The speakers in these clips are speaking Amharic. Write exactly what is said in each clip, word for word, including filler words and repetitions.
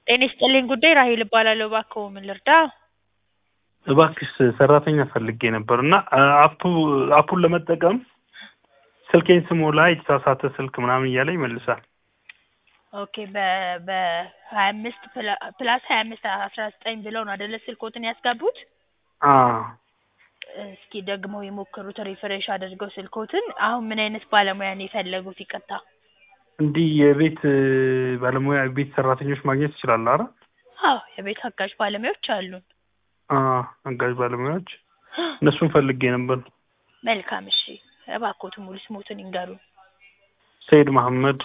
ጤና ይስጥልኝ ጉዳይ ራሔል እባላለሁ። እባክዎ ምን ልርዳ? እባክሽ ሰራተኛ ፈልጌ ነበርና አፑ አፑን ለመጠቀም ስልኬን ስሞላ የተሳሳተ ስልክ ምናምን እያለ ይመልሳል። ኦኬ በ በ ሀያ አምስት ፕላስ ሀያ አምስት አስራ ዘጠኝ ብለው ነው አይደለ ስልክዎትን ያስገቡት? አዎ እስኪ ደግሞ የሞከሩት ሪፍሬሽ አድርገው ስልክዎትን። አሁን ምን አይነት ባለሙያ ነው የፈለጉት? ይቅርታ እንዲህ የቤት ባለሙያ ቤት ሰራተኞች ማግኘት ይችላል አይደል? አዎ የቤት አጋዥ ባለሙያዎች አሉን። አዎ አጋዥ ባለሙያዎች እነሱን ፈልጌ ነበር። መልካም እሺ፣ እባክዎትን ሙሉ ስሞትን ይንገሩን። ሰይድ መሐመድ።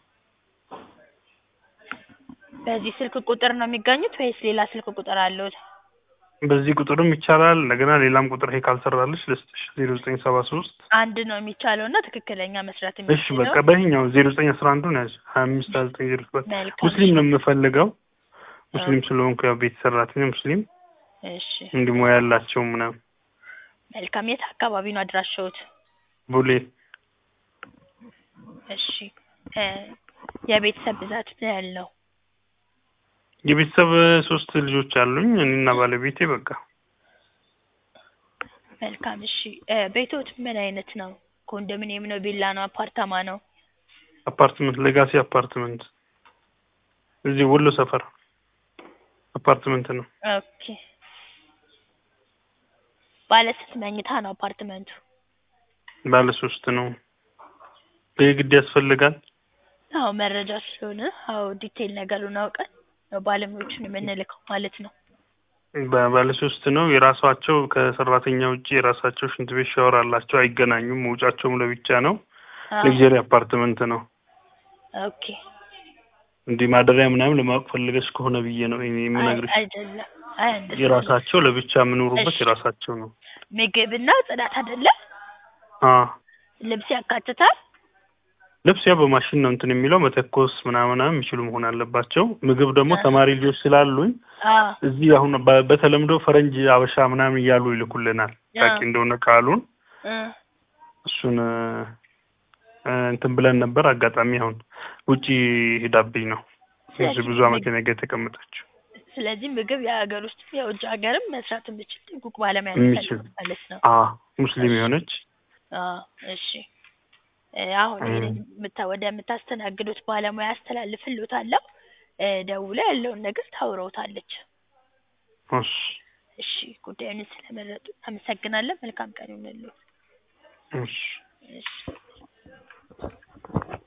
በዚህ ስልክ ቁጥር ነው የሚገኙት ወይስ ሌላ ስልክ ቁጥር አለዎት? በዚህ ቁጥርም ይቻላል። እንደገና ሌላም ቁጥር ይሄ ካልሰራልሽ ልስጥሽ ዜሮ ዘጠኝ ሰባ ሶስት አንድ ነው የሚቻለውና ትክክለኛ መስራት እሺ የሚችለው። በቃ በይኛው ዜሮ ዘጠኝ አስራ አንድ ነው ያዝ ሀያ አምስት ሀያ ዘጠኝ ዜሮ ሰባት መልካም ሙስሊም እሺ። ነው የምፈልገው። ሙስሊም ስለሆንኩ ያው ቤት ሰራተኛ ሙስሊም እሺ እንዲሞያ ያላቸው ምናምን። መልካም የት አካባቢ ነው አድራሻዎት? ቡሌ። እሺ እ የቤተሰብ ብዛት ምን ያህል ነው? የቤተሰብ ሶስት ልጆች አሉኝ እኔና ባለቤቴ በቃ። መልካም እሺ እ ቤቶት ምን አይነት ነው? ኮንዶሚኒየም ነው? ቪላ ነው? አፓርታማ ነው? አፓርትመንት ሌጋሲ አፓርትመንት እዚህ ወሎ ሰፈር አፓርትመንት ነው። ኦኬ ባለ ስንት መኝታ ነው አፓርትመንቱ? ባለ ሶስት ነው። በግድ ያስፈልጋል? አዎ መረጃ ስለሆነ አዎ ዲቴል ነገሩን አውቀን ባለሙያዎችን የምንልከው ማለት ነው። ባለ ሶስት ነው። የራሳቸው ከሰራተኛ ውጪ የራሳቸው ሽንት ቤት ሻወር አላቸው። አይገናኙም። መውጫቸውም ለብቻ ነው። ሌክዠሪ አፓርትመንት ነው። ኦኬ እንዲህ ማደሪያ ምናምን ለማወቅ ፈልገሽ ከሆነ ብዬ ነው እኔ የምነግርሽ። አይደለም አይ እንደዚህ የራሳቸው ለብቻ የምኖሩበት የራሳቸው ነው። ምግብና ጽዳት አይደለ? አዎ ልብስ ያካትታል? ልብስ ያው በማሽን ነው እንትን የሚለው መተኮስ ምናምን የሚችሉ መሆን አለባቸው። ምግብ ደግሞ ተማሪ ልጆች ስላሉኝ እዚህ አሁን በተለምዶ ፈረንጅ አበሻ ምናምን እያሉ ይልኩልናል። ታውቂ እንደሆነ ቃሉን እሱን እንትን ብለን ነበር። አጋጣሚ አሁን ውጪ ሄዳብኝ ነው እዚህ ብዙ አመት ነገ የተቀመጠችው። ስለዚህ ምግብ የሀገር ውስጥ የውጭ ሀገርም መስራት የምችል ጉቅ ባለሙያ ማለት ነው። አዎ ሙስሊም የሆነች። አዎ እሺ አሁን ይሄን ወደ የምታስተናግዱት ባለሙያ አስተላልፍልዎታለሁ። ደውላ ያለውን ነገር ታውራዎታለች። እሺ እሺ ጉዳዩን ስለመረጡ አመሰግናለን። መልካም ቀን ይሁንልዎት። እሺ እሺ